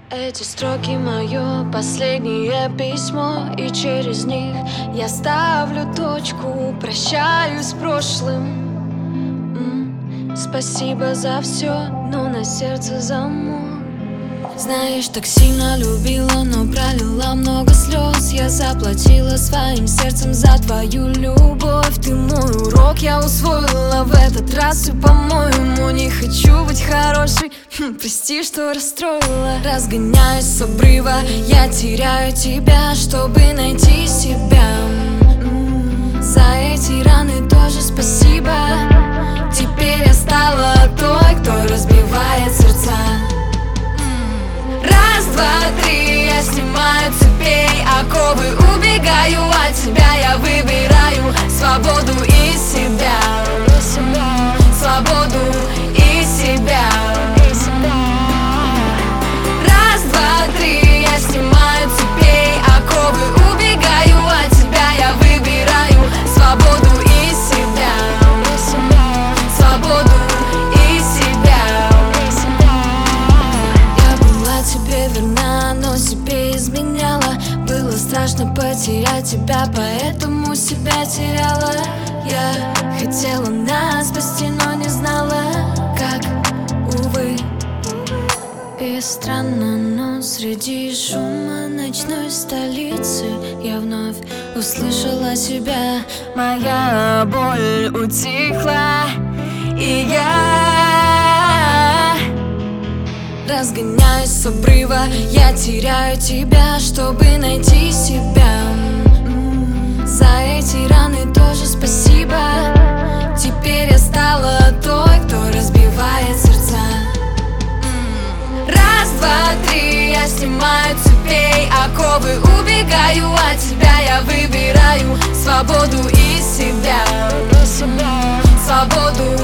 Эти строки мое последнее письмо, и через них я ставлю точку, прощаюсь с прошлым. Спасибо за все, но на сердце замок. Знаешь, так сильно любила, но пролила много слез. Я заплатила своим сердцем за твою любовь. Ты мой урок, я усвоила в этот раз. И, по-моему, не хочу быть хорошей. Прости, что расстроила. Разгоняюсь с обрыва, я теряю тебя, чтобы найти себя. За эти раны тоже спасибо. Теперь я стала той, кто разбивает сердца. Раз, два, три, я снимаю цепей, оковы, убегаю от тебя. Я выбираю свободу и себя. Свободу и себя. Раз, два, три, я снимаю цепей, оковы, убегаю от тебя. Я выбираю свободу и себя. Свободу и себя. Я была тебе верна, но себе изменяла. Было страшно потерять тебя, поэтому себя теряла. Я хотела нас спасти, но не знала, как, увы. И странно, но среди шума ночной столицы я вновь услышала себя. Моя боль утихла, и я разгоняюсь с обрыва, я теряю тебя, чтобы найти себя. За эти раны тоже спасибо. Теперь я стала той, кто разбивает сердца. Раз, два, три, я снимаю цепей, оковы, убегаю от тебя. Я выбираю свободу и себя. Свободу